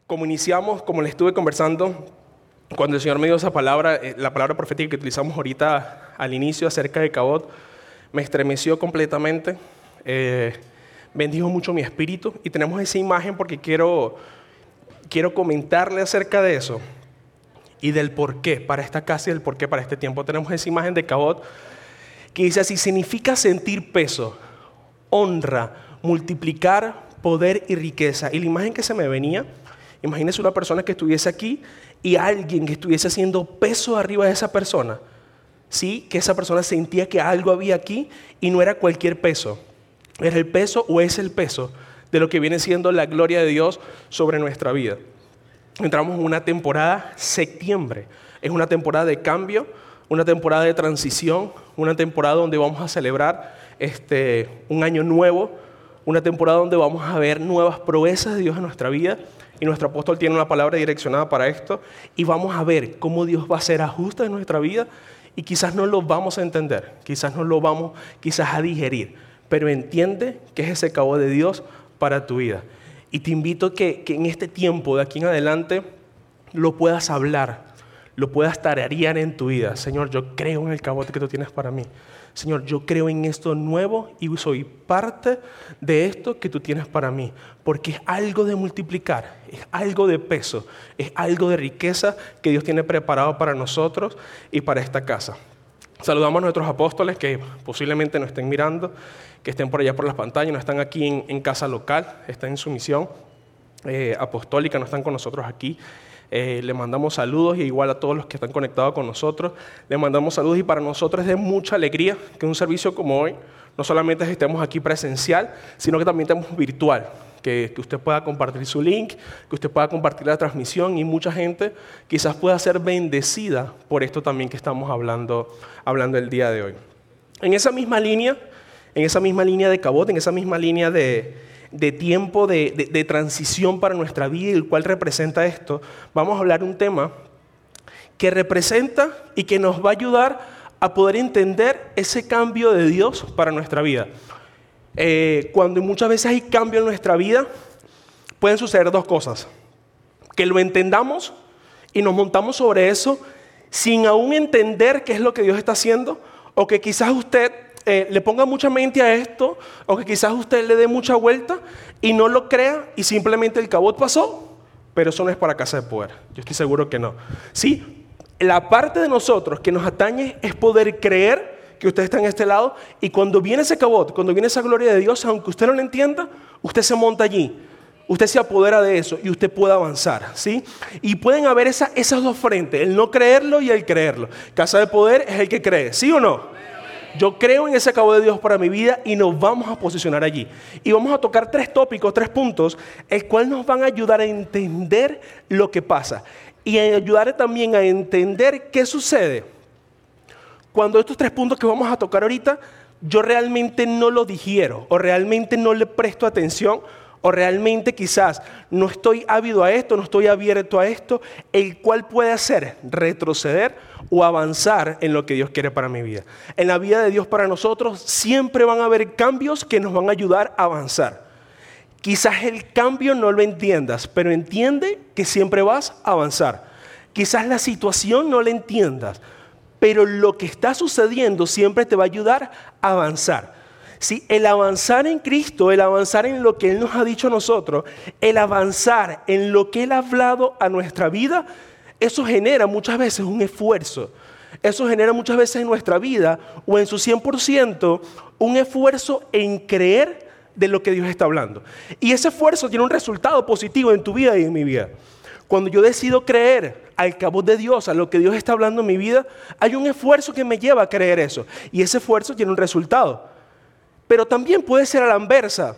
Como iniciamos, como les estuve conversando, cuando el Señor me dio esa palabra, la palabra profética que utilizamos ahorita al inicio acerca de Cabot, me estremeció completamente, bendijo mucho mi espíritu y tenemos esa imagen porque quiero comentarle acerca de eso y del porqué para esta casa y del porqué para este tiempo. Tenemos esa imagen de Cabot que dice así: significa sentir peso, honra, multiplicar poder y riqueza. Y la imagen que se me venía, imagínese una persona que estuviese aquí y alguien que estuviese haciendo peso arriba de esa persona. Sí, que esa persona sentía que algo había aquí y no era cualquier peso. Era el peso o es el peso de lo que viene siendo la gloria de Dios sobre nuestra vida. Entramos en una temporada septiembre. Es una temporada de cambio, una temporada de transición, una temporada donde vamos a celebrar un año nuevo, una temporada donde vamos a ver nuevas proezas de Dios en nuestra vida. Y nuestro apóstol tiene una palabra direccionada para esto. Y vamos a ver cómo Dios va a hacer ajustes en nuestra vida. Y quizás no lo vamos a entender. Quizás no lo vamos a digerir. Pero entiende que es ese cabo de Dios para tu vida. Y te invito que en este tiempo, de aquí en adelante, lo puedas hablar. Lo puedas tararear en tu vida. Señor, yo creo en el cabote que tú tienes para mí. Señor, yo creo en esto nuevo y soy parte de esto que tú tienes para mí. Porque es algo de multiplicar, es algo de peso, es algo de riqueza que Dios tiene preparado para nosotros y para esta casa. Saludamos a nuestros apóstoles que posiblemente nos estén mirando, que estén por allá por las pantallas, no están aquí en casa local, están en su misión apostólica, no están con nosotros aquí. Le mandamos saludos y igual a todos los que están conectados con nosotros. Le mandamos saludos y para nosotros es de mucha alegría que un servicio como hoy no solamente estemos aquí presencial, sino que también estemos virtual. Que usted pueda compartir su link, que usted pueda compartir la transmisión y mucha gente quizás pueda ser bendecida por esto también que estamos hablando el día de hoy. En esa misma línea de Cabot, en esa misma línea de tiempo de transición para nuestra vida, el cual representa esto, vamos a hablar de un tema que representa y que nos va a ayudar a poder entender ese cambio de Dios para nuestra vida. Cuando muchas veces hay cambio en nuestra vida, pueden suceder dos cosas: que lo entendamos y nos montamos sobre eso sin aún entender qué es lo que Dios está haciendo, o que quizás usted le ponga mucha mente a esto, o que quizás usted le dé mucha vuelta y no lo crea y simplemente el cabot pasó, pero eso no es para casa de poder. Yo estoy seguro que no. Sí, la parte de nosotros que nos atañe es poder creer que usted está en este lado y cuando viene ese cabot, cuando viene esa gloria de Dios, aunque usted no lo entienda, usted se monta allí. Usted se apodera de eso y usted puede avanzar, ¿sí? Y pueden haber esas dos frentes, el no creerlo y el creerlo. Casa de poder es el que cree, ¿sí o no? Yo creo en ese cabo de Dios para mi vida y nos vamos a posicionar allí. Y vamos a tocar 3 tópicos, 3 puntos, el cual nos van a ayudar a entender lo que pasa. Y a ayudar también a entender qué sucede cuando estos 3 puntos que vamos a tocar ahorita, yo realmente no lo digiero, o realmente no le presto atención, o realmente quizás no estoy ávido a esto, no estoy abierto a esto, el cual puede hacer retroceder o avanzar en lo que Dios quiere para mi vida. En la vida de Dios para nosotros siempre van a haber cambios que nos van a ayudar a avanzar. Quizás el cambio no lo entiendas, pero entiende que siempre vas a avanzar. Quizás la situación no la entiendas, pero lo que está sucediendo siempre te va a ayudar a avanzar. Sí, el avanzar en Cristo, el avanzar en lo que Él nos ha dicho a nosotros, el avanzar en lo que Él ha hablado a nuestra vida, eso genera muchas veces un esfuerzo. Eso genera muchas veces en nuestra vida, o en su 100%, un esfuerzo en creer de lo que Dios está hablando. Y ese esfuerzo tiene un resultado positivo en tu vida y en mi vida. Cuando yo decido creer al cabo de Dios, a lo que Dios está hablando en mi vida, hay un esfuerzo que me lleva a creer eso. Y ese esfuerzo tiene un resultado. Pero también puede ser a la inversa,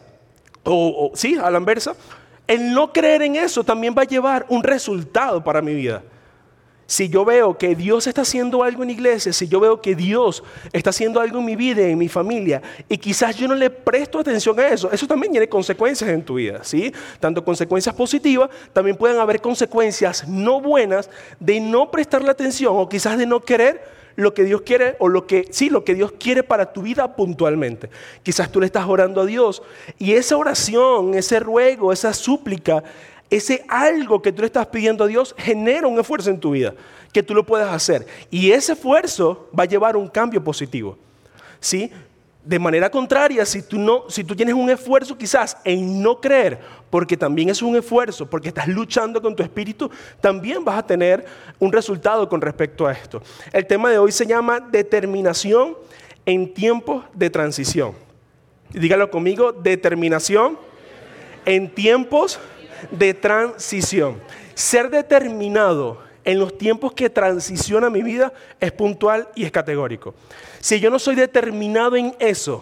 a la inversa. El no creer en eso también va a llevar un resultado para mi vida. Si yo veo que Dios está haciendo algo en la iglesia, si yo veo que Dios está haciendo algo en mi vida, en mi familia, y quizás yo no le presto atención a eso, eso también tiene consecuencias en tu vida, ¿sí? Tanto consecuencias positivas, también pueden haber consecuencias no buenas de no prestarle atención o quizás de no querer lo que Dios quiere o lo que Dios quiere para tu vida puntualmente. Quizás tú le estás orando a Dios y esa oración, ese ruego, esa súplica Ese algo que tú le estás pidiendo a Dios genera un esfuerzo en tu vida, que tú lo puedas hacer. Y ese esfuerzo va a llevar a un cambio positivo, ¿sí? De manera contraria, si tú tienes un esfuerzo quizás en no creer, porque también es un esfuerzo, porque estás luchando con tu espíritu, también vas a tener un resultado con respecto a esto. El tema de hoy se llama determinación en tiempos de transición. Dígalo conmigo, determinación en tiempos de transición. Ser determinado en los tiempos que transiciona mi vida es puntual y es categórico. Si yo no soy determinado en eso,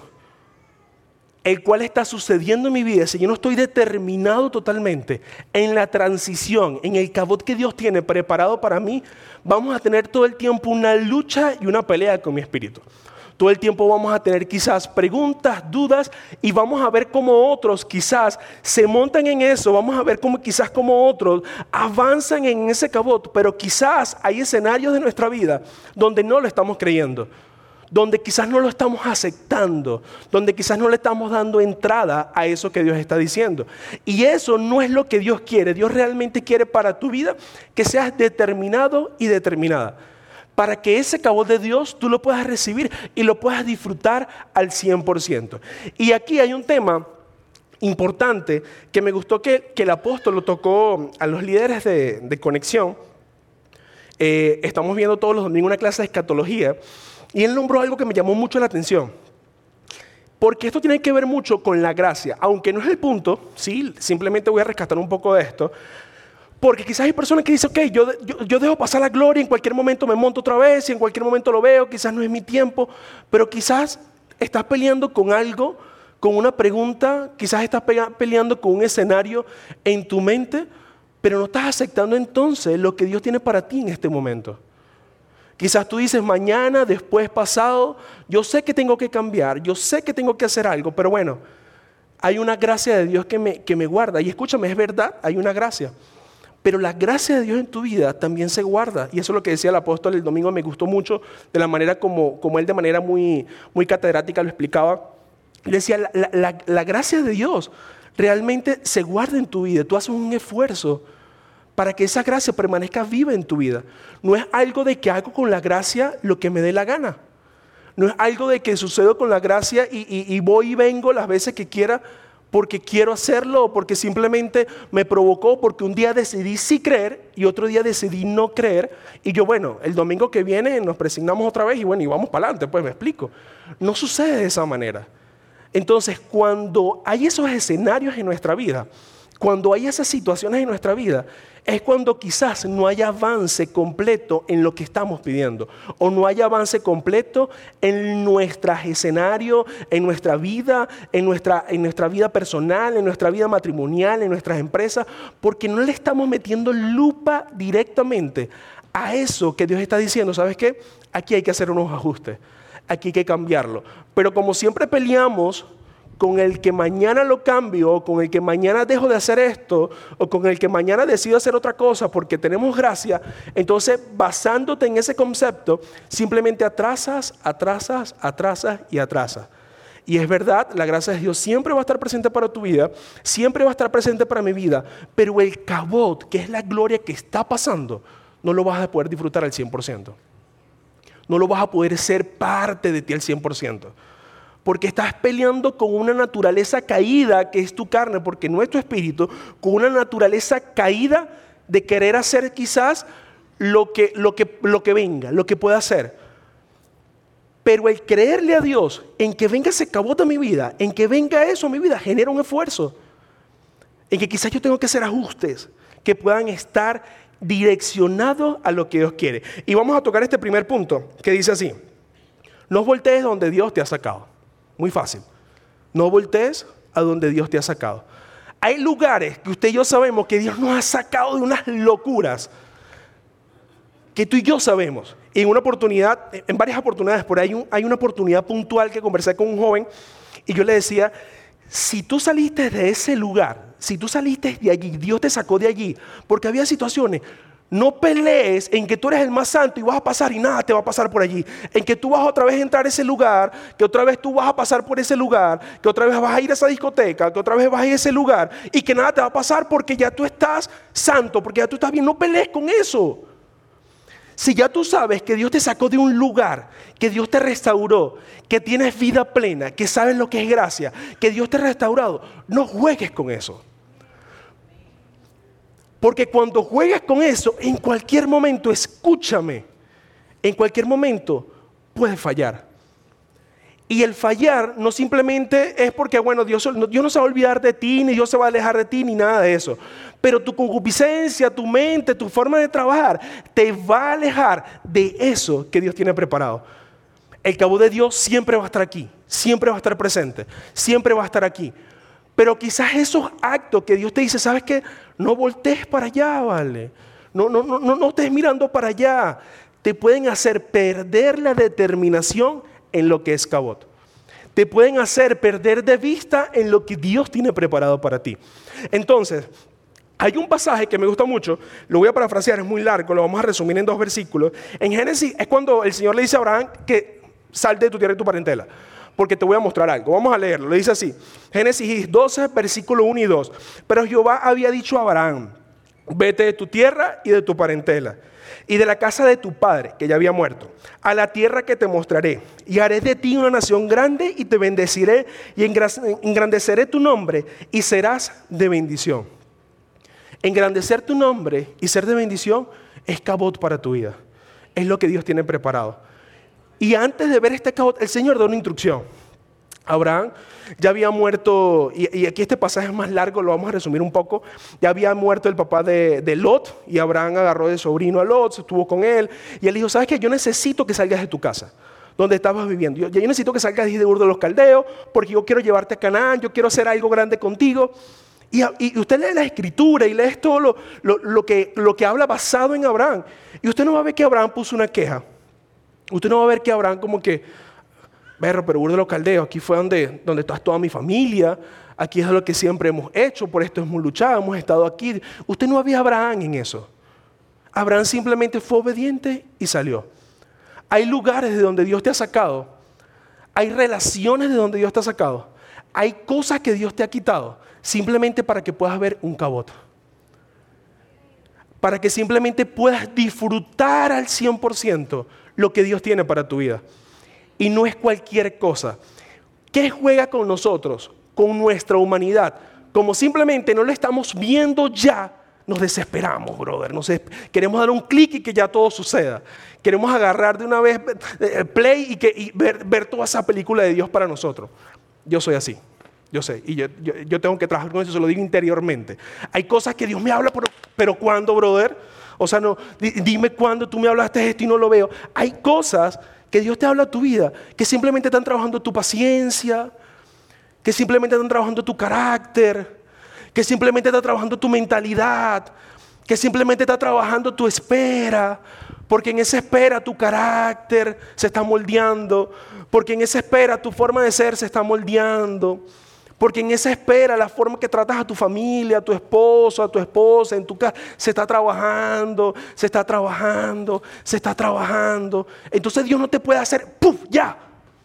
el cual está sucediendo en mi vida, si yo no estoy determinado totalmente en la transición, en el cabot que Dios tiene preparado para mí, vamos a tener todo el tiempo una lucha y una pelea con mi espíritu. Todo el tiempo vamos a tener quizás preguntas, dudas, y vamos a ver cómo otros quizás se montan en eso. Vamos a ver cómo quizás como otros avanzan en ese cabot, pero quizás hay escenarios de nuestra vida donde no lo estamos creyendo, donde quizás no lo estamos aceptando, donde quizás no le estamos dando entrada a eso que Dios está diciendo. Y eso no es lo que Dios quiere. Dios realmente quiere para tu vida que seas determinado y determinada, para que ese cabot de Dios tú lo puedas recibir y lo puedas disfrutar al 100%. Y aquí hay un tema importante que me gustó que el apóstol lo tocó a los líderes de conexión. Estamos viendo todos los domingos una clase de escatología y él nombró algo que me llamó mucho la atención. Porque esto tiene que ver mucho con la gracia, aunque no es el punto, ¿sí? Simplemente voy a rescatar un poco de esto. Porque quizás hay personas que dicen, ok, yo dejo pasar la gloria, en cualquier momento me monto otra vez, y en cualquier momento lo veo, quizás no es mi tiempo, pero quizás estás peleando con algo, con una pregunta, quizás estás peleando con un escenario en tu mente, pero no estás aceptando entonces lo que Dios tiene para ti en este momento. Quizás tú dices mañana, después, pasado, yo sé que tengo que cambiar, yo sé que tengo que hacer algo, pero bueno, hay una gracia de Dios que me guarda. Y escúchame, es verdad, hay una gracia. Pero la gracia de Dios en tu vida también se guarda. Y eso es lo que decía el apóstol el domingo. Me gustó mucho de la manera como él de manera muy, muy catedrática lo explicaba. Él decía, la gracia de Dios realmente se guarda en tu vida. Tú haces un esfuerzo para que esa gracia permanezca viva en tu vida. No es algo de que hago con la gracia lo que me dé la gana. No es algo de que sucedo con la gracia y voy y vengo las veces que quiera, porque quiero hacerlo o porque simplemente me provocó, porque un día decidí sí creer y otro día decidí no creer. Y yo, bueno, el domingo que viene nos presignamos otra vez y bueno, y vamos para adelante, pues me explico. No sucede de esa manera. Entonces, cuando hay esos escenarios en nuestra vida, cuando hay esas situaciones en nuestra vida, es cuando quizás no haya avance completo en lo que estamos pidiendo, o no haya avance completo en nuestro escenario, en nuestra vida, en nuestra vida personal, en nuestra vida matrimonial, en nuestras empresas, porque no le estamos metiendo lupa directamente a eso que Dios está diciendo. ¿Sabes qué? Aquí hay que hacer unos ajustes, aquí hay que cambiarlo. Pero como siempre peleamos con el que mañana lo cambio, o con el que mañana dejo de hacer esto, o con el que mañana decido hacer otra cosa porque tenemos gracia, entonces basándote en ese concepto, simplemente atrasas. Y es verdad, la gracia de Dios siempre va a estar presente para tu vida, siempre va a estar presente para mi vida, pero el cabot, que es la gloria que está pasando, no lo vas a poder disfrutar al 100%. No lo vas a poder ser parte de ti al 100%. Porque estás peleando con una naturaleza caída que es tu carne, porque no es tu espíritu, con una naturaleza caída de querer hacer quizás lo que venga, lo que pueda hacer. Pero el creerle a Dios en que venga ese cabot a mi vida, en que venga eso a mi vida, genera un esfuerzo. En que quizás yo tengo que hacer ajustes que puedan estar direccionados a lo que Dios quiere. Y vamos a tocar este primer punto que dice así: no voltees donde Dios te ha sacado. Muy fácil. No voltees a donde Dios te ha sacado. Hay lugares que usted y yo sabemos que Dios nos ha sacado de unas locuras que tú y yo sabemos. Y en varias oportunidades, por ahí hay una oportunidad puntual que conversé con un joven y yo le decía, si tú saliste de ese lugar, si tú saliste de allí, Dios te sacó de allí, porque había situaciones, No pelees en que tú eres el más santo y vas a pasar y nada te va a pasar por allí. En que tú vas otra vez a entrar a ese lugar, que otra vez tú vas a pasar por ese lugar, que otra vez vas a ir a esa discoteca, que otra vez vas a ir a ese lugar y que nada te va a pasar porque ya tú estás santo, porque ya tú estás bien. No pelees con eso. Si ya tú sabes que Dios te sacó de un lugar, que Dios te restauró, que tienes vida plena, que sabes lo que es gracia, que Dios te ha restaurado, no juegues con eso. Porque cuando juegas con eso, en cualquier momento, escúchame, en cualquier momento puedes fallar. Y el fallar no simplemente es porque, bueno, Dios no se va a olvidar de ti, ni Dios se va a alejar de ti, ni nada de eso. Pero tu concupiscencia, tu mente, tu forma de trabajar, te va a alejar de eso que Dios tiene preparado. El cabo de Dios siempre va a estar aquí, siempre va a estar presente, siempre va a estar aquí. Pero quizás esos actos que Dios te dice, ¿sabes qué? No voltees para allá, ¿vale? No estés mirando para allá. Te pueden hacer perder la determinación en lo que es Cabot. Te pueden hacer perder de vista en lo que Dios tiene preparado para ti. Entonces, hay un pasaje que me gusta mucho, lo voy a parafrasear, es muy largo, lo vamos a resumir en 2 versículos. En Génesis es cuando el Señor le dice a Abraham que salte de tu tierra y tu parentela, porque te voy a mostrar algo. Vamos a leerlo. Le dice así, Génesis 12, versículo 1 y 2. Pero Jehová había dicho a Abraham, vete de tu tierra y de tu parentela, y de la casa de tu padre, que ya había muerto, a la tierra que te mostraré, y haré de ti una nación grande, y te bendeciré, y engrandeceré tu nombre, y serás de bendición. Engrandecer tu nombre y ser de bendición es cabot para tu vida. Es lo que Dios tiene preparado. Y antes de ver este cabot, el Señor da una instrucción. Abraham ya había muerto, y aquí este pasaje es más largo, lo vamos a resumir un poco. Ya había muerto el papá de Lot, y Abraham agarró de sobrino a Lot, se estuvo con él, y él dijo, ¿sabes qué? Yo necesito que salgas de tu casa, donde estabas viviendo. Yo necesito que salgas de Ur de los Caldeos, porque yo quiero llevarte a Canaán, yo quiero hacer algo grande contigo. Y usted lee la escritura y lee todo lo que habla basado en Abraham, y usted no va a ver que Abraham puso una queja. Usted no va a ver que Abraham como que, pero Ur de los Caldeos, aquí fue donde está toda mi familia, aquí es lo que siempre hemos hecho, por esto hemos luchado, hemos estado aquí. Usted no había Abraham en eso. Abraham simplemente fue obediente y salió. Hay lugares de donde Dios te ha sacado, hay relaciones de donde Dios te ha sacado, hay cosas que Dios te ha quitado, simplemente para que puedas ver un cabot. Para que simplemente puedas disfrutar al 100% lo que Dios tiene para tu vida. Y no es cualquier cosa. ¿Qué juega con nosotros? Con nuestra humanidad. Como simplemente no lo estamos viendo ya, nos desesperamos, brother. Queremos dar un clic y que ya todo suceda. Queremos agarrar de una vez play y ver toda esa película de Dios para nosotros. Yo soy así. Yo sé, y yo tengo que trabajar con eso, se lo digo interiormente. Hay cosas que Dios me habla, pero ¿cuándo, brother? O sea, no, dime cuándo tú me hablaste de esto y no lo veo. Hay cosas que Dios te habla a tu vida, que simplemente están trabajando tu paciencia, que simplemente están trabajando tu carácter, que simplemente está trabajando tu mentalidad, que simplemente está trabajando tu espera, porque en esa espera tu carácter se está moldeando, porque en esa espera tu forma de ser se está moldeando. Porque en esa espera, la forma que tratas a tu familia, a tu esposo, a tu esposa, en tu casa, se está trabajando, se está trabajando, se está trabajando. Entonces Dios no te puede hacer ¡puf! Ya.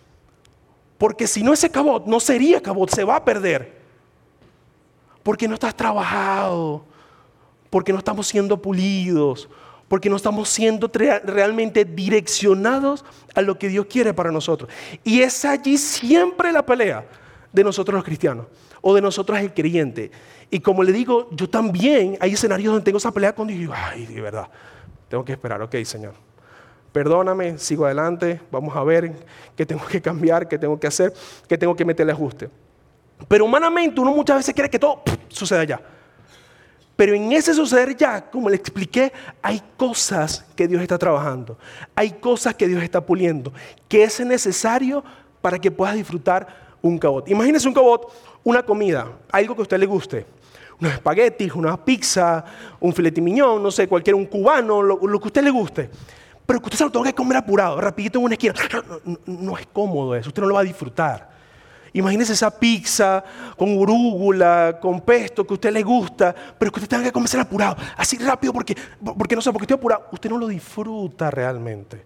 Porque si no ese cabot, no sería cabot, se va a perder. Porque no estás trabajado, porque no estamos siendo pulidos, porque no estamos siendo realmente direccionados a lo que Dios quiere para nosotros. Y es allí siempre la pelea de nosotros los cristianos o de nosotros el creyente. Y como le digo, yo también hay escenarios donde tengo esa pelea con Dios y digo, ay, de verdad, tengo que esperar, ok, Señor, perdóname, sigo adelante, vamos a ver qué tengo que cambiar, qué tengo que hacer, qué tengo que meterle ajuste. Pero humanamente uno muchas veces quiere que todo suceda ya. Pero en ese suceder ya, como le expliqué, hay cosas que Dios está trabajando, hay cosas que Dios está puliendo, que es necesario para que puedas disfrutar un cabot. Imagínese un cabot, una comida, algo que a usted le guste. Unos espaguetis, una pizza, un filete miñón, no sé, un cubano, lo que a usted le guste. Pero que usted se lo tenga que comer apurado, rapidito en una esquina. No es cómodo eso, usted no lo va a disfrutar. Imagínese esa pizza con urúgula, con pesto que a usted le gusta, pero que usted tenga que comerse apurado, así rápido porque no sé, porque estoy apurado. Usted no lo disfruta realmente.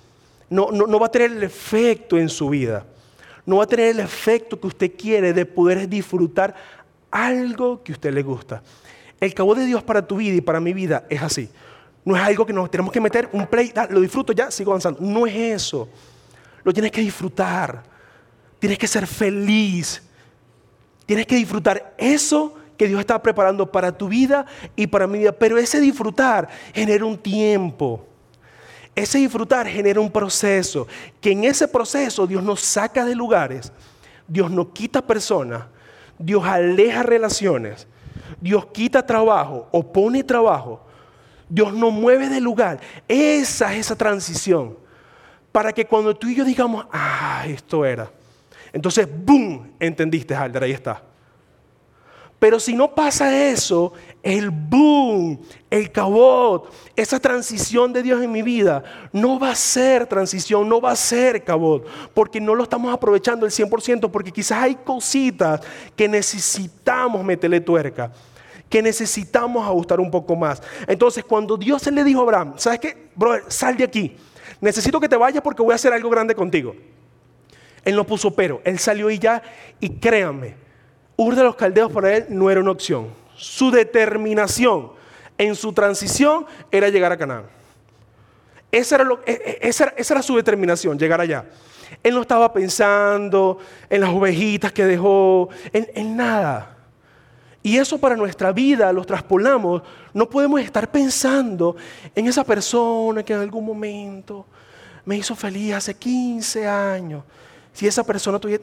No va a tener el efecto en su vida. No va a tener el efecto que usted quiere de poder disfrutar algo que a usted le gusta. El Cabot de Dios para tu vida y para mi vida es así. No es algo que nos tenemos que meter un play, lo disfruto ya, sigo avanzando. No es eso. Lo tienes que disfrutar. Tienes que ser feliz. Tienes que disfrutar eso que Dios está preparando para tu vida y para mi vida. Pero ese disfrutar genera un tiempo. Ese disfrutar genera un proceso. Que en ese proceso Dios nos saca de lugares. Dios nos quita personas. Dios aleja relaciones. Dios quita trabajo o pone trabajo. Dios nos mueve de lugar. Esa es esa transición. Para que cuando tú y yo digamos, esto era. Entonces, ¡boom! Entendiste, Halder, ahí está. Pero si no pasa eso, el boom, el Cabot, esa transición de Dios en mi vida, no va a ser transición, no va a ser Cabot, porque no lo estamos aprovechando el 100%, porque quizás hay cositas que necesitamos meterle tuerca, que necesitamos ajustar un poco más. Entonces, cuando Dios se le dijo a Abraham, ¿sabes qué? Brother, sal de aquí. Necesito que te vayas porque voy a hacer algo grande contigo. Él no puso pero, él salió y ya, y créanme, Ur de los Caldeos para él no era una opción. Su determinación en su transición era llegar a Canaán. Esa era su determinación, llegar allá. Él no estaba pensando en las ovejitas que dejó, en nada. Y eso para nuestra vida los traspolamos. No podemos estar pensando en esa persona que en algún momento me hizo feliz hace 15 años. Si esa persona tuviera...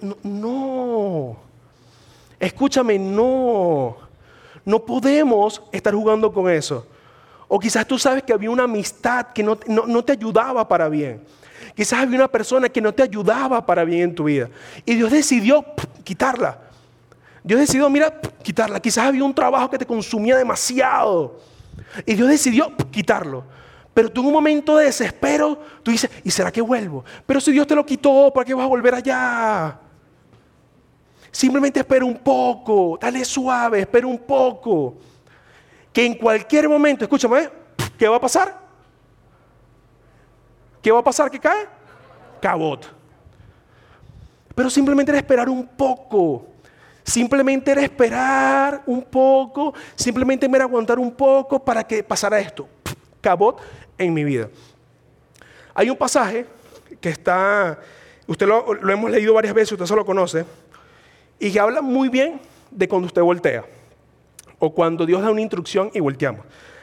No. Escúchame, no. No podemos estar jugando con eso. O quizás tú sabes que había una amistad que no te ayudaba para bien. Quizás había una persona que no te ayudaba para bien en tu vida. Y Dios decidió quitarla. Dios decidió, quitarla. Quizás había un trabajo que te consumía demasiado. Y Dios decidió quitarlo. Pero tú en un momento de desespero, tú dices, ¿y será que vuelvo? Pero si Dios te lo quitó, ¿para qué vas a volver allá? Simplemente espera un poco, dale suave, espera un poco. Que en cualquier momento, escúchame, ¿qué va a pasar? ¿Qué va a pasar que cae? Cabot. Pero simplemente era esperar un poco. Simplemente era esperar un poco. Simplemente era aguantar un poco para que pasara esto. Cabot en mi vida. Hay un pasaje que está, usted lo hemos leído varias veces, usted se lo conoce, y que habla muy bien de cuando usted voltea, o cuando Dios da una instrucción y volteamos.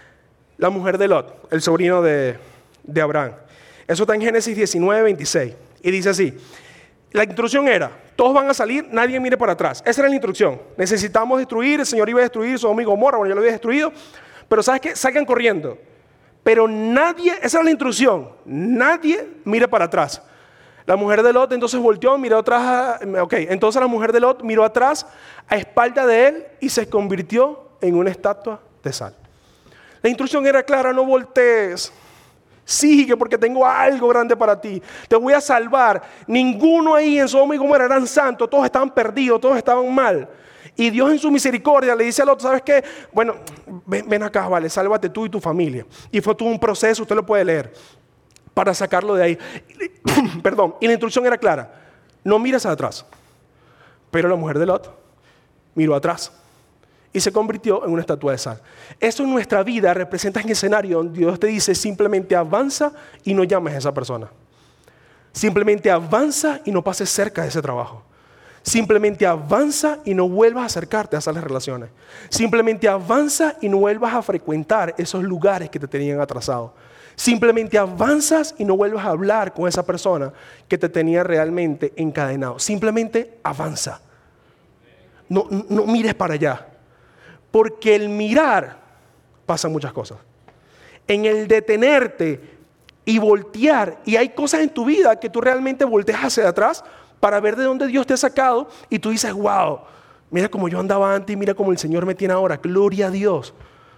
La mujer de Lot, el sobrino de Abraham. Eso está en Génesis 19, 26, y dice así, la instrucción era, todos van a salir, nadie mire para atrás. Esa era la instrucción. Necesitamos destruir, el Señor iba a destruir Sodoma y Gomorra, bueno, ya lo había destruido, pero ¿sabes qué? Salgan corriendo. Pero nadie, esa era la instrucción, nadie mire para atrás. La mujer de Lot entonces volteó, miró atrás, entonces la mujer de Lot miró atrás a espalda de él y se convirtió en una estatua de sal. La instrucción era clara, no voltees, sigue porque tengo algo grande para ti, te voy a salvar. Ninguno ahí en Sodoma y Gomorra eran santos, todos estaban perdidos, todos estaban mal. Y Dios en su misericordia le dice al otro, ¿sabes qué? Bueno, ven acá, vale, sálvate tú y tu familia. Y fue todo un proceso, usted lo puede leer, para sacarlo de ahí. Perdón, y la instrucción era clara, no mires atrás. Pero la mujer de Lot miró atrás y se convirtió en una estatua de sal. Eso en nuestra vida representa un escenario donde Dios te dice, simplemente avanza y no llames a esa persona. Simplemente avanza y no pases cerca de ese trabajo. Simplemente avanza y no vuelvas a acercarte a esas relaciones. Simplemente avanza y no vuelvas a frecuentar esos lugares que te tenían atrasado. Simplemente avanzas y no vuelvas a hablar con esa persona que te tenía realmente encadenado. Simplemente avanza. No mires para allá. Porque el mirar pasa muchas cosas. En el detenerte y voltear, y hay cosas en tu vida que tú realmente volteas hacia atrás para ver de dónde Dios te ha sacado y tú dices, wow, mira cómo yo andaba antes y mira cómo el Señor me tiene ahora, gloria a Dios.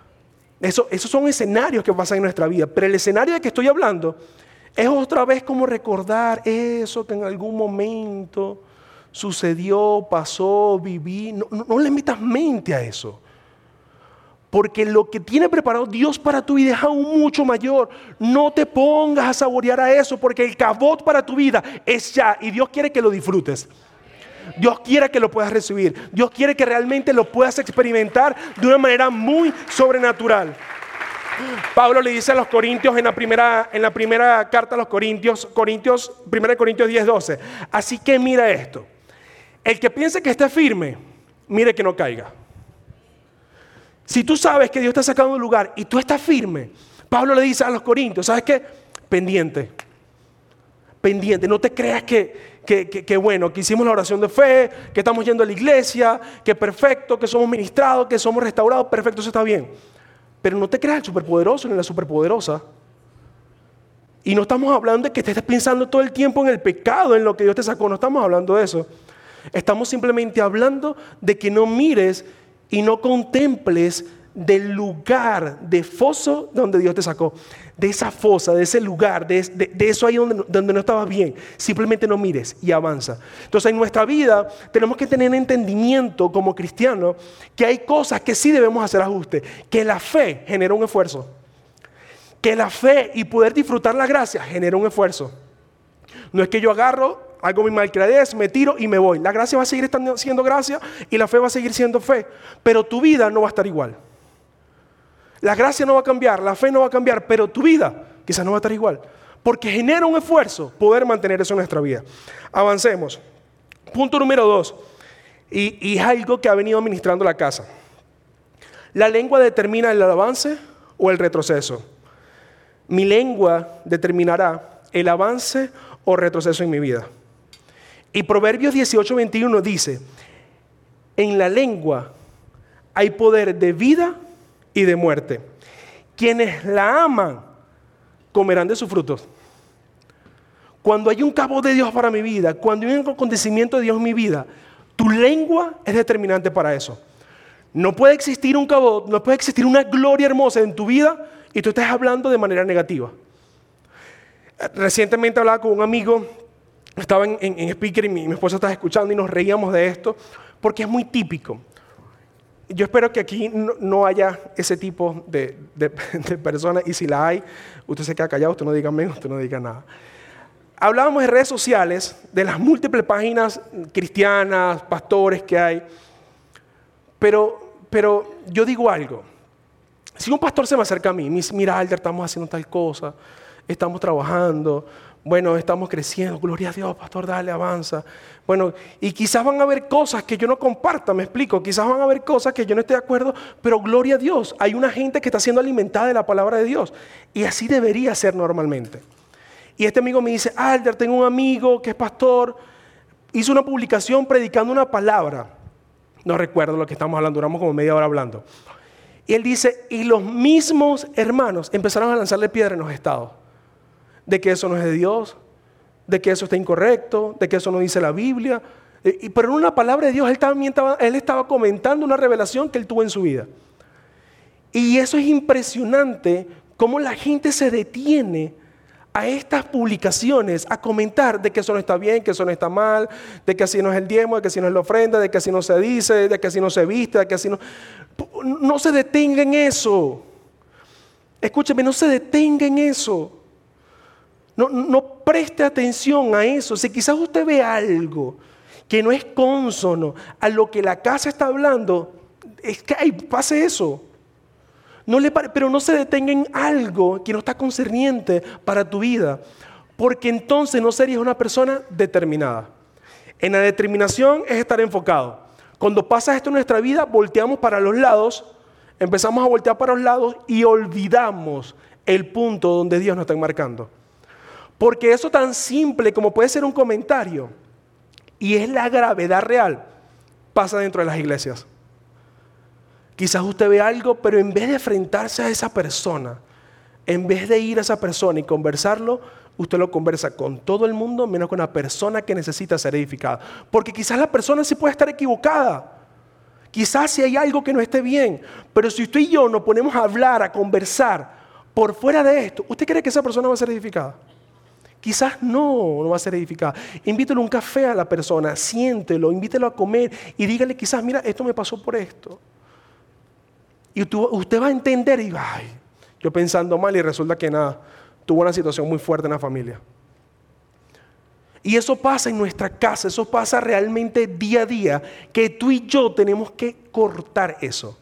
Esos son escenarios que pasan en nuestra vida, pero el escenario de que estoy hablando es otra vez como recordar eso que en algún momento sucedió, pasó, viví. No le metas mente a eso. Porque lo que tiene preparado Dios para tu vida es aún mucho mayor. No te pongas a saborear a eso, porque el cabot para tu vida es ya. Y Dios quiere que lo disfrutes. Dios quiere que lo puedas recibir. Dios quiere que realmente lo puedas experimentar de una manera muy sobrenatural. Pablo le dice a los corintios en la primera carta a los corintios, 1 Corintios 10:12. Así que mira esto. El que piense que esté firme, mire que no caiga. Si tú sabes que Dios te ha sacado de un lugar y tú estás firme, Pablo le dice a los corintios, ¿sabes qué? Pendiente. No te creas que bueno, que hicimos la oración de fe, que estamos yendo a la iglesia, que perfecto, que somos ministrados, que somos restaurados, perfecto, eso está bien. Pero no te creas el superpoderoso ni la superpoderosa. Y no estamos hablando de que te estés pensando todo el tiempo en el pecado, en lo que Dios te sacó, no estamos hablando de eso. Estamos simplemente hablando de que no mires y no contemples del lugar de foso donde Dios te sacó. De esa fosa, de ese lugar, de eso ahí donde no estabas bien. Simplemente no mires y avanza. Entonces en nuestra vida tenemos que tener entendimiento como cristianos que hay cosas que sí debemos hacer ajustes. Que la fe genera un esfuerzo. Que la fe y poder disfrutar la gracia genera un esfuerzo. No es que yo agarro, hago mi malcriadez, me tiro y me voy. La gracia va a seguir siendo gracia y la fe va a seguir siendo fe. Pero tu vida no va a estar igual. La gracia no va a cambiar, la fe no va a cambiar, pero tu vida quizás no va a estar igual. Porque genera un esfuerzo poder mantener eso en nuestra vida. Avancemos. Punto número 2. Y es algo que ha venido administrando la casa. La lengua determina el avance o el retroceso. Mi lengua determinará el avance o retroceso en mi vida. Y Proverbios 18:21 dice, en la lengua hay poder de vida y de muerte. Quienes la aman comerán de sus frutos. Cuando hay un cabot de Dios para mi vida, cuando hay un acontecimiento de Dios en mi vida, tu lengua es determinante para eso. No puede existir un cabot, no puede existir una gloria hermosa en tu vida y tú estés hablando de manera negativa. Recientemente hablaba con un amigo, estaba en speaker y mi esposa estaba escuchando y nos reíamos de esto porque es muy típico. Yo espero que aquí no haya ese tipo de personas, y si la hay, usted se queda callado, usted no diga menos, usted no diga nada. Hablábamos de redes sociales, de las múltiples páginas cristianas, pastores que hay, pero yo digo algo. Si un pastor se me acerca a mí y me dice, mira Alder, estamos haciendo tal cosa, estamos trabajando, bueno, estamos creciendo, gloria a Dios, pastor, dale, avanza. Bueno, y quizás van a haber cosas que yo no comparta, me explico, quizás van a haber cosas que yo no esté de acuerdo, pero gloria a Dios, hay una gente que está siendo alimentada de la palabra de Dios, y así debería ser normalmente. Y este amigo me dice, Alder, tengo un amigo que es pastor, hizo una publicación predicando una palabra, no recuerdo lo que estamos hablando, duramos como media hora hablando, y él dice, y los mismos hermanos empezaron a lanzarle piedra en los estados, de que eso no es de Dios, de que eso está incorrecto, de que eso no dice la Biblia. Pero en una palabra de Dios, él estaba comentando una revelación que él tuvo en su vida. Y eso es impresionante, cómo la gente se detiene a estas publicaciones, a comentar de que eso no está bien, que eso no está mal, de que así no es el diezmo, de que así no es la ofrenda, de que así no se dice, de que así no se viste, de que así no... No se detenga en eso. Escúcheme, no se detenga en eso. No preste atención a eso. Si quizás usted ve algo que no es cónsono a lo que la casa está hablando, es que pase eso. Pero no se detenga en algo que no está concerniente para tu vida, porque entonces no serías una persona determinada. En la determinación es estar enfocado. Cuando pasa esto en nuestra vida, volteamos para los lados, empezamos a voltear para los lados y olvidamos el punto donde Dios nos está marcando. Porque eso tan simple como puede ser un comentario, y es la gravedad real, pasa dentro de las iglesias. Quizás usted ve algo, pero en vez de enfrentarse a esa persona, en vez de ir a esa persona y conversarlo, usted lo conversa con todo el mundo, menos con la persona que necesita ser edificada. Porque quizás la persona sí puede estar equivocada. Quizás sí hay algo que no esté bien. Pero si usted y yo nos ponemos a hablar, a conversar por fuera de esto, ¿usted cree que esa persona va a ser edificada? quizás no va a ser edificada. Invítelo a un café a la persona, siéntelo, invítelo a comer y dígale quizás, mira, esto me pasó por esto. Y usted va a entender y ay, yo pensando mal y resulta que nada, tuvo una situación muy fuerte en la familia. Y eso pasa en nuestra casa, eso pasa realmente día a día, que tú y yo tenemos que cortar eso.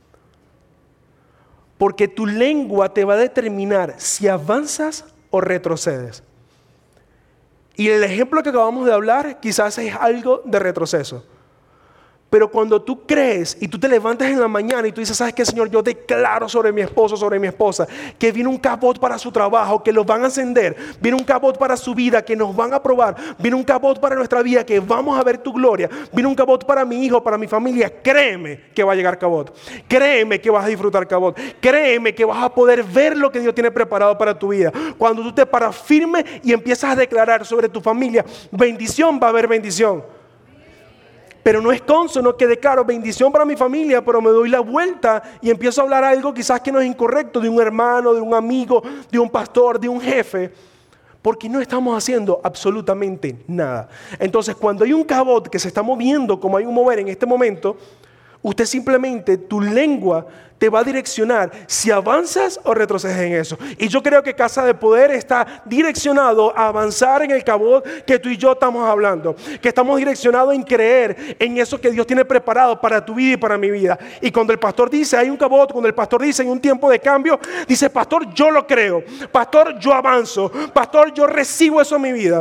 Porque tu lengua te va a determinar si avanzas o retrocedes. Y el ejemplo que acabamos de hablar quizás es algo de retroceso. Pero cuando tú crees y tú te levantas en la mañana y tú dices, ¿sabes qué, Señor? Yo declaro sobre mi esposo, sobre mi esposa, que viene un cabot para su trabajo, que los van a ascender. Viene un cabot para su vida, que nos van a aprobar. Viene un cabot para nuestra vida, que vamos a ver tu gloria. Viene un cabot para mi hijo, para mi familia. Créeme que va a llegar cabot. Créeme que vas a disfrutar cabot. Créeme que vas a poder ver lo que Dios tiene preparado para tu vida. Cuando tú te paras firme y empiezas a declarar sobre tu familia, bendición, va a haber bendición. Pero no es consono que declaro bendición para mi familia, pero me doy la vuelta y empiezo a hablar algo quizás que no es incorrecto de un hermano, de un amigo, de un pastor, de un jefe, porque no estamos haciendo absolutamente nada. Entonces, cuando hay un cabot que se está moviendo como hay un mover en este momento, usted simplemente, tu lengua te va a direccionar si avanzas o retrocedes en eso. Y yo creo que Casa de Poder está direccionado a avanzar en el cabot que tú y yo estamos hablando. Que estamos direccionados en creer en eso que Dios tiene preparado para tu vida y para mi vida. Y cuando el pastor dice hay un cabot, cuando el pastor dice hay un tiempo de cambio, dice, pastor, yo lo creo. Pastor, yo avanzo. Pastor, yo recibo eso en mi vida.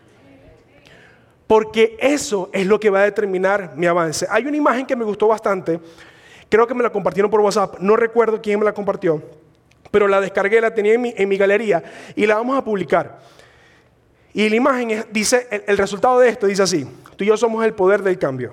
Porque eso es lo que va a determinar mi avance. Hay una imagen que me gustó bastante. Creo que me la compartieron por WhatsApp. No recuerdo quién me la compartió. Pero la descargué, la tenía en mi galería. Y la vamos a publicar. Y la imagen dice, el resultado de esto dice así. Tú y yo somos el poder del cambio.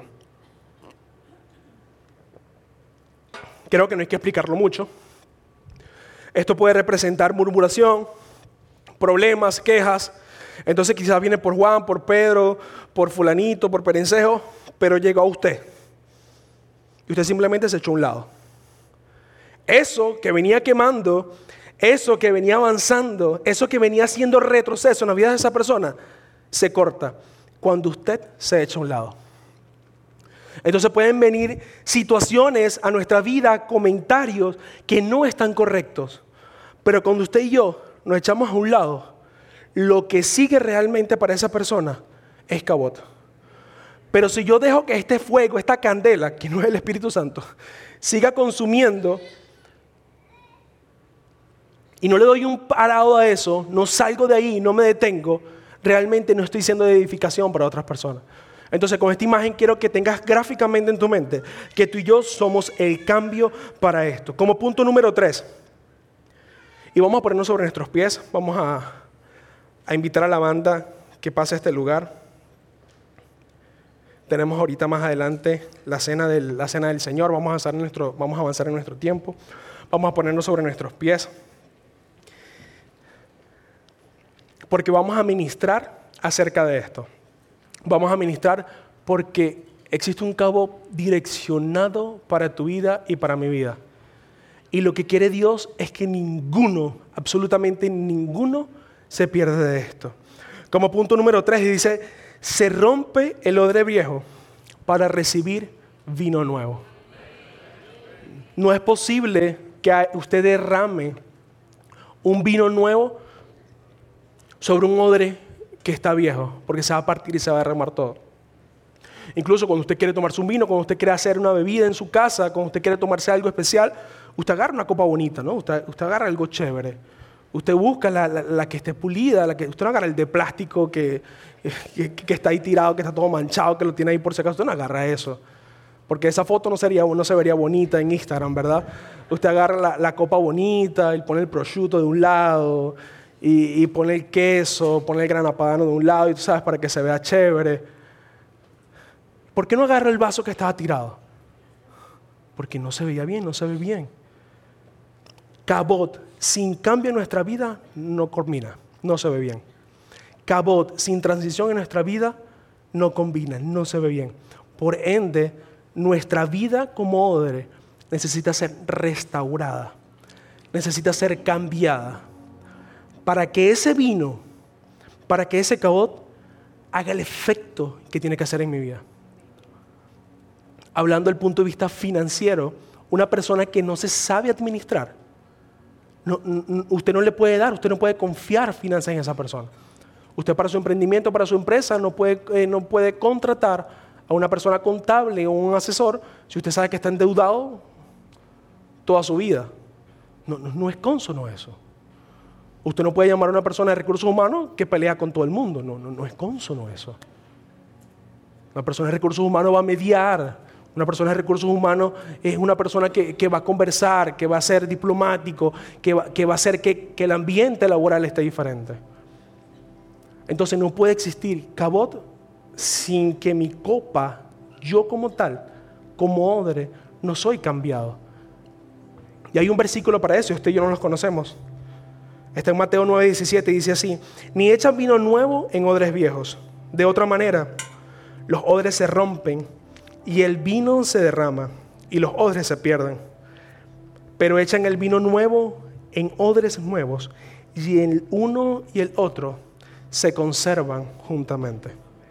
Creo que no hay que explicarlo mucho. Esto puede representar murmuración, problemas, quejas. Entonces quizás viene por Juan, por Pedro, por fulanito, por perencejo, pero llegó a usted. Y usted simplemente se echó a un lado. Eso que venía quemando, eso que venía avanzando, eso que venía haciendo retroceso en la vida de esa persona, se corta cuando usted se echa a un lado. Entonces pueden venir situaciones a nuestra vida, comentarios que no están correctos. Pero cuando usted y yo nos echamos a un lado, lo que sigue realmente para esa persona es cabot. Pero si yo dejo que este fuego, esta candela, que no es el Espíritu Santo, siga consumiendo y no le doy un parado a eso, no salgo de ahí, no me detengo, realmente no estoy siendo de edificación para otras personas. Entonces con esta imagen quiero que tengas gráficamente en tu mente que tú y yo somos el cambio para esto. Como punto número 3, y vamos a ponernos sobre nuestros pies, vamos a invitar a la banda que pase a este lugar. Tenemos ahorita más adelante la cena del Señor. Vamos a avanzar en nuestro tiempo. Vamos a ponernos sobre nuestros pies. Porque vamos a ministrar acerca de esto. Vamos a ministrar porque existe un cabo direccionado para tu vida y para mi vida. Y lo que quiere Dios es que ninguno, absolutamente ninguno, se pierde de esto. Como punto número 3 dice, se rompe el odre viejo para recibir vino nuevo. No es posible que usted derrame un vino nuevo sobre un odre que está viejo, porque se va a partir y se va a derramar todo. Incluso cuando usted quiere tomarse un vino, cuando usted quiere hacer una bebida en su casa, cuando usted quiere tomarse algo especial, usted agarra una copa bonita, ¿no? Usted agarra algo chévere. Usted busca la que esté pulida, usted no agarra el de plástico que está ahí tirado, que está todo manchado, que lo tiene ahí por si acaso. Usted no agarra eso. Porque esa foto no se vería bonita en Instagram, ¿verdad? Usted agarra la copa bonita y pone el prosciutto de un lado y pone el queso, pone el grana padano de un lado y tú sabes, para que se vea chévere. ¿Por qué no agarra el vaso que estaba tirado? Porque no se veía bien, no se ve bien. Cabot sin cambio en nuestra vida no combina, no se ve bien. Cabot sin transición en nuestra vida no combina, no se ve bien. Por ende, nuestra vida como odre necesita ser restaurada, necesita ser cambiada para que ese vino para que ese cabot haga el efecto que tiene que hacer en mi vida. Hablando del punto de vista financiero, una persona que no se sabe administrar, usted no le puede dar, usted no puede confiar finanzas en esa persona. Usted para su emprendimiento, para su empresa, no puede contratar a una persona contable o un asesor si usted sabe que está endeudado toda su vida. No es cónsono eso. Usted no puede llamar a una persona de recursos humanos que pelea con todo el mundo. No es cónsono eso. Una persona de recursos humanos va a mediar. Una persona de recursos humanos es una persona que va a conversar, que va a ser diplomático, que va a hacer que el ambiente laboral esté diferente. Entonces no puede existir cabot sin que mi copa, yo como tal, como odre, no soy cambiado. Y hay un versículo para eso, usted y yo no los conocemos. Está en Mateo 9:17, dice así: ni echan vino nuevo en odres viejos. De otra manera, los odres se rompen y el vino se derrama y los odres se pierden. Pero echan el vino nuevo en odres nuevos y el uno y el otro se conservan juntamente.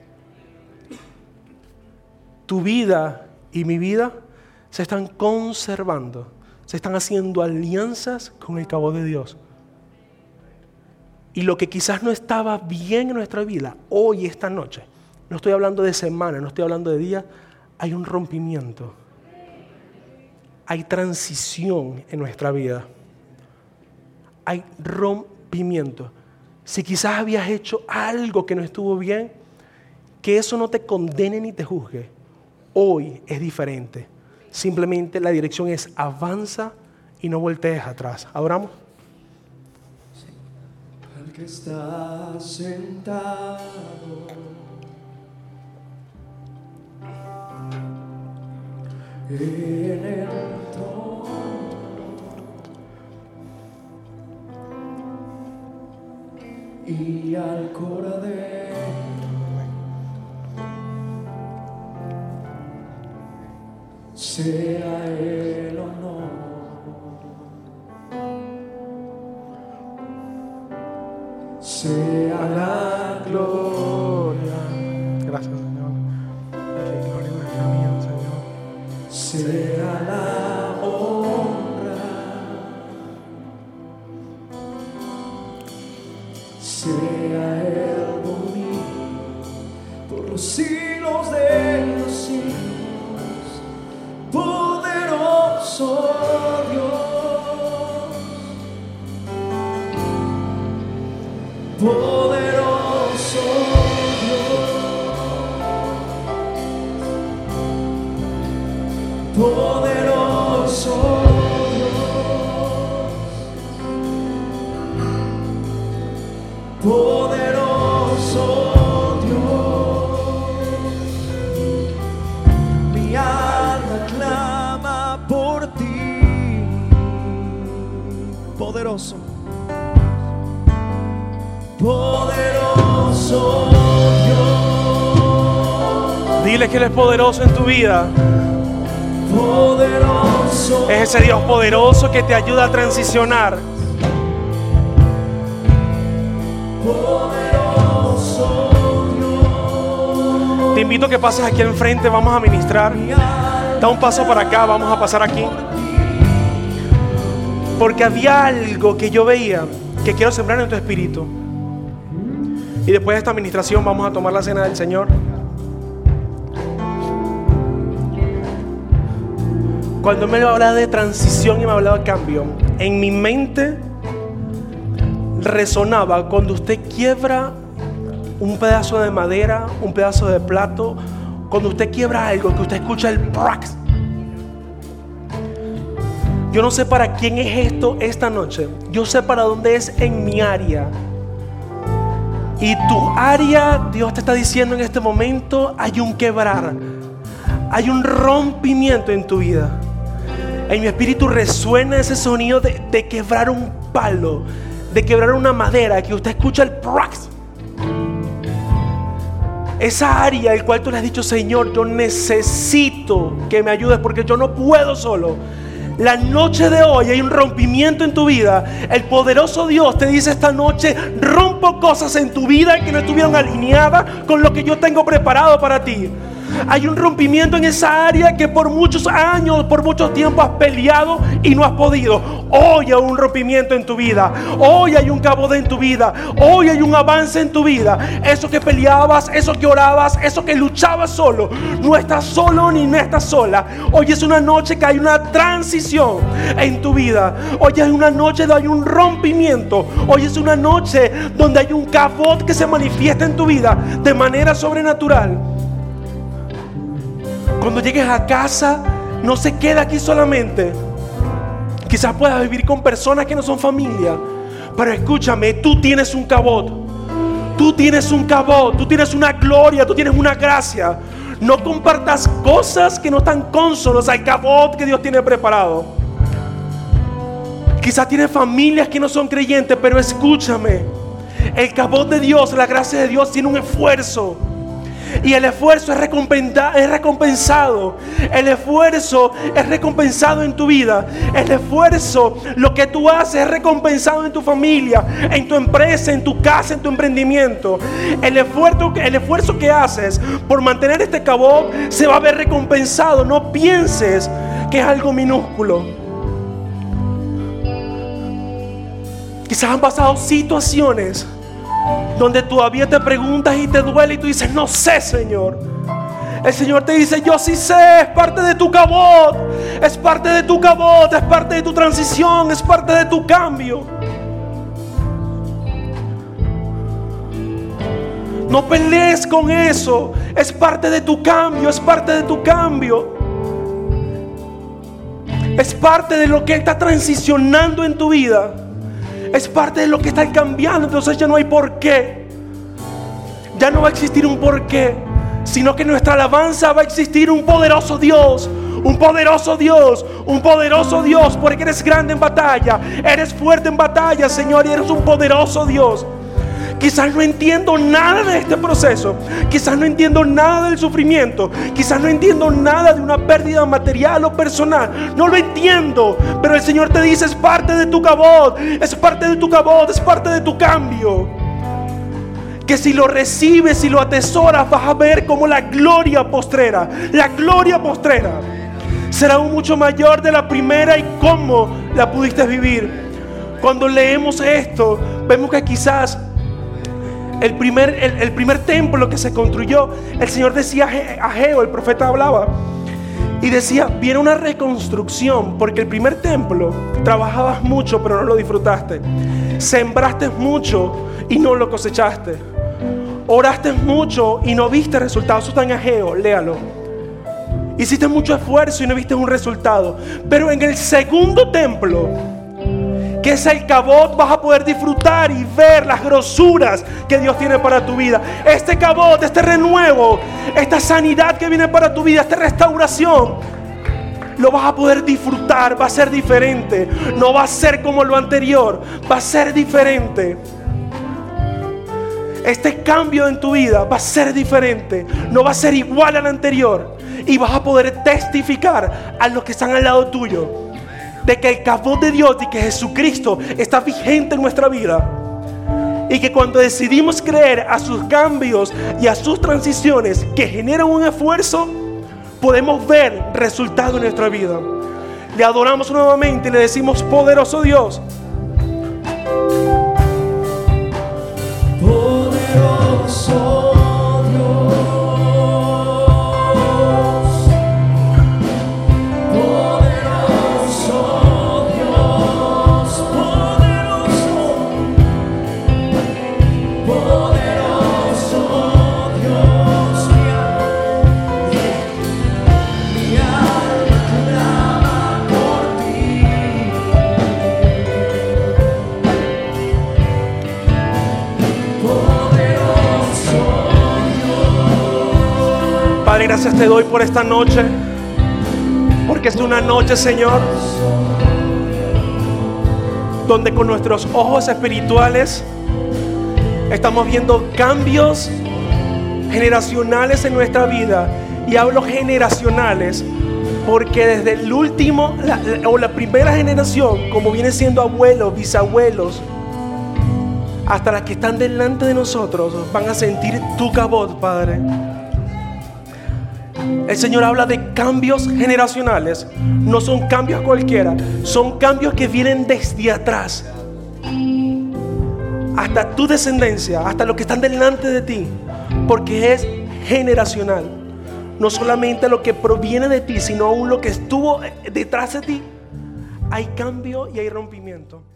Tu vida y mi vida se están conservando, se están haciendo alianzas con el cabot de Dios. Y lo que quizás no estaba bien en nuestra vida, hoy, esta noche, no estoy hablando de semana, no estoy hablando de días, hay un rompimiento. Hay transición en nuestra vida. Hay rompimiento. Si quizás habías hecho algo que no estuvo bien, que eso no te condene ni te juzgue. Hoy es diferente. Simplemente la dirección es avanza y no voltees atrás. ¿Adoramos? Al que está sentado en el trono y al Cordero sea el honor, sea la gloria. Gracias, Señor. Que gloria nuestra vida, Señor. Sea la honra, sea el dominio por los siglos de los siglos. Poderoso Dios, poderoso Dios, poderoso Dios, poderoso Dios. Mi alma clama por ti, poderoso, poderoso Dios. Dile que Él es poderoso en tu vida. Poderoso. Es ese Dios poderoso que te ayuda a transicionar. Poderoso Dios. Te invito a que pases aquí enfrente, vamos a ministrar. Da un paso para acá, vamos a pasar aquí. Porque había algo que yo veía que quiero sembrar en tu espíritu. Y después de esta administración vamos a tomar la cena del Señor. Cuando me hablaba de transición y me hablaba de cambio, en mi mente resonaba cuando usted quiebra un pedazo de madera, un pedazo de plato, cuando usted quiebra algo, que usted escucha el prax. Yo no sé para quién es esto esta noche, yo sé para dónde es en mi área. Y tu área, Dios te está diciendo en este momento, hay un quebrar, hay un rompimiento en tu vida. En mi espíritu resuena ese sonido de quebrar un palo, de quebrar una madera, que usted escucha el prax. Esa área el cual tú le has dicho: Señor, yo necesito que me ayudes porque yo no puedo solo. la noche de hoy hay un rompimiento en tu vida. El poderoso Dios te dice esta noche: rompo cosas en tu vida que no estuvieron alineadas con lo que yo tengo preparado para ti. Hay un rompimiento en esa área que por muchos años, por mucho tiempo has peleado y no has podido. Hoy hay un rompimiento en tu vida. Hoy hay un cabo en tu vida. Hoy hay un avance en tu vida. Eso que peleabas, eso que orabas, eso que luchabas solo, no estás solo ni no estás sola. Hoy es una noche que hay una transición en tu vida. Hoy es una noche donde hay un rompimiento. Hoy es una noche donde hay un cabot que se manifiesta en tu vida de manera sobrenatural. Cuando llegues a casa, no se queda aquí solamente. Quizás puedas vivir con personas que no son familia, pero escúchame, tú tienes un cabot. Tú tienes un cabot, tú tienes una gloria, tú tienes una gracia. No compartas cosas que no están cónsonos al cabot que Dios tiene preparado. Quizás tienes familias que no son creyentes, pero escúchame, el cabot de Dios, la gracia de Dios tiene un esfuerzo. Y el esfuerzo es recompensado. El esfuerzo es recompensado en tu vida. El esfuerzo, lo que tú haces, es recompensado en tu familia, en tu empresa, en tu casa, en tu emprendimiento. El esfuerzo que haces por mantener este cabot se va a ver recompensado. No pienses que es algo minúsculo. Quizás han pasado situaciones donde todavía te preguntas y te duele y tú dices: no sé, Señor. El Señor te dice: yo sí sé. Es parte de tu cabot. Es parte de tu cabot. Es parte de tu transición. Es parte de tu cambio. No pelees con eso. Es parte de tu cambio. Es parte de tu cambio. Es parte de lo que está transicionando en tu vida. Es parte de lo que está cambiando. Entonces ya no hay por qué. Ya no va a existir un por qué, sino que en nuestra alabanza va a existir un poderoso Dios. Un poderoso Dios. Un poderoso Dios. Porque eres grande en batalla. Eres fuerte en batalla, Señor. Y eres un poderoso Dios. Quizás no entiendo nada de este proceso. Quizás no entiendo nada del sufrimiento. Quizás no entiendo nada de una pérdida material o personal. No lo entiendo. Pero el Señor te dice: es parte de tu cabot. Es parte de tu cabot. Es parte de tu cambio. Que si lo recibes y lo atesoras, vas a ver como la gloria postrera será aún mucho mayor de la primera y cómo la pudiste vivir. Cuando leemos esto, vemos que quizás el primer templo que se construyó, el Señor decía a Ageo, el profeta hablaba y decía: viene una reconstrucción, porque el primer templo trabajabas mucho pero no lo disfrutaste, sembraste mucho y no lo cosechaste, oraste mucho y no viste resultados. Eso está en Ageo, léalo. Hiciste mucho esfuerzo y no viste un resultado. Pero en el segundo templo, que es el cabot, vas a poder disfrutar y ver las grosuras que Dios tiene para tu vida. Este cabot, este renuevo, esta sanidad que viene para tu vida, esta restauración, lo vas a poder disfrutar. Va a ser diferente. No va a ser como lo anterior, va a ser diferente. Este cambio en tu vida va a ser diferente. No va a ser igual al anterior. Y vas a poder testificar a los que están al lado tuyo de que el cabot de Dios y que Jesucristo está vigente en nuestra vida. Y que cuando decidimos creer a sus cambios y a sus transiciones que generan un esfuerzo, podemos ver resultados en nuestra vida. Le adoramos nuevamente y le decimos: poderoso Dios. Poderoso Padre, gracias te doy por esta noche, porque es una noche, Señor, donde con nuestros ojos espirituales estamos viendo cambios generacionales en nuestra vida. Y hablo generacionales Porque desde el último, la primera generación, como viene siendo abuelos, bisabuelos, hasta las que están delante de nosotros, van a sentir tu cabot, Padre. El Señor habla de cambios generacionales. No son cambios cualquiera, son cambios que vienen desde atrás hasta tu descendencia, hasta los que están delante de ti, porque es generacional. No solamente lo que proviene de ti, sino aún lo que estuvo detrás de ti. Hay cambio y hay rompimiento.